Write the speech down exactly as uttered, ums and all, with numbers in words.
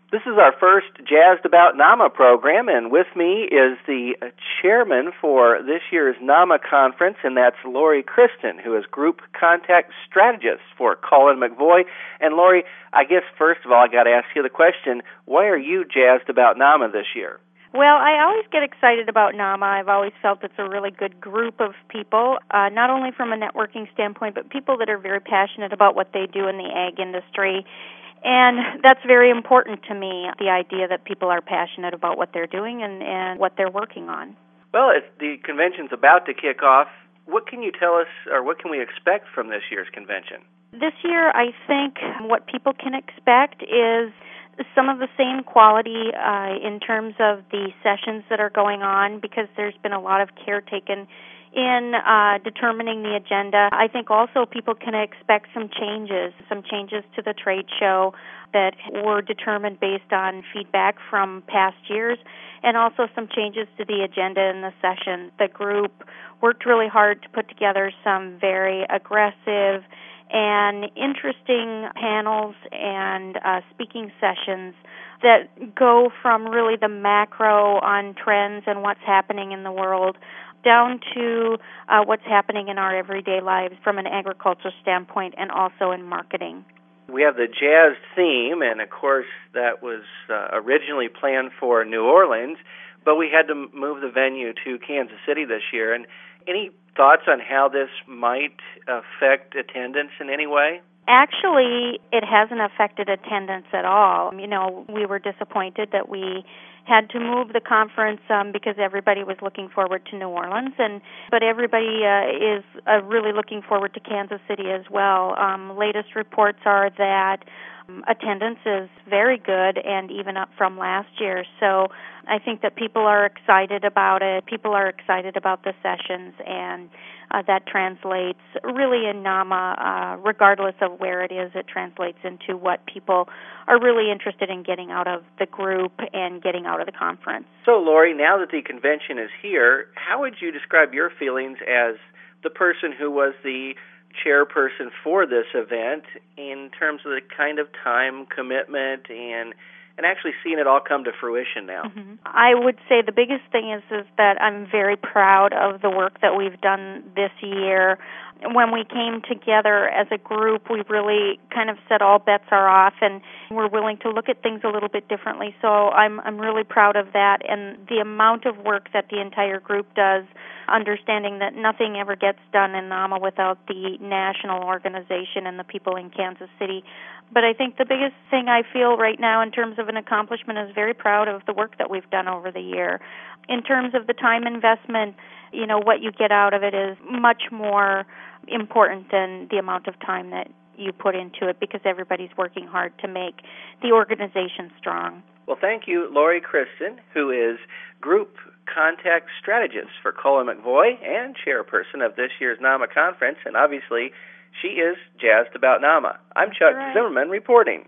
This is our first Jazzed About NAMA program, and with me is the chairman for this year's NAMA conference, and that's Lori Kristen, who is Group Contact Strategist for Cullen McVoy. And Lori, I guess first of all, I got to ask you the question, why are you jazzed about NAMA this year? Well, I always get excited about NAMA. I've always felt it's a really good group of people, uh, not only from a networking standpoint, but people that are very passionate about what they do in the ag industry. And that's very important to me, the idea that people are passionate about what they're doing and, and what they're working on. Well, as the convention's about to kick off, what can you tell us, or what can we expect from this year's convention? This year, I think what people can expect is some of the same quality uh, in terms of the sessions that are going on, because there's been a lot of care taken in uh, determining the agenda. I think also people can expect some changes, some changes to the trade show that were determined based on feedback from past years, and also some changes to the agenda in the session. The group worked really hard to put together some very aggressive and interesting panels and uh, speaking sessions that go from really the macro on trends and what's happening in the world down to uh, what's happening in our everyday lives from an agricultural standpoint and also in marketing. We have the jazz theme, and of course that was uh, originally planned for New Orleans, but we had to move the venue to Kansas City this year. And any thoughts on how this might affect attendance in any way? Actually, it hasn't affected attendance at all. You know, we were disappointed that we had to move the conference um, because everybody was looking forward to New Orleans, and but everybody uh, is uh, really looking forward to Kansas City as well. Um, latest reports are that um, attendance is very good and even up from last year. So I think that people are excited about it. People are excited about the sessions, and uh, that translates really in NAMA, uh, regardless of where it is, it translates into what people are really interested in getting out of the group and getting out of the conference. So, Lori, now that the convention is here, how would you describe your feelings as the person who was the chairperson for this event in terms of the kind of time commitment and and actually seeing it all come to fruition now? Mm-hmm. I would say the biggest thing is, is that I'm very proud of the work that we've done this year. When we came together as a group, we really kind of said all bets are off, and we're willing to look at things a little bit differently. So I'm I'm really proud of that, and the amount of work that the entire group does, understanding that nothing ever gets done in NAMA without the national organization and the people in Kansas City. But I think the biggest thing I feel right now in terms of an accomplishment is very proud of the work that we've done over the year. In terms of the time investment, you know, what you get out of it is much more important than the amount of time that you put into it, because everybody's working hard to make the organization strong. Well, thank you, Lori Kristen, who is Group Contact Strategist for Cullen McVoy and chairperson of this year's NAMA conference, and obviously she is jazzed about NAMA. I'm Chuck Right. Zimmerman reporting.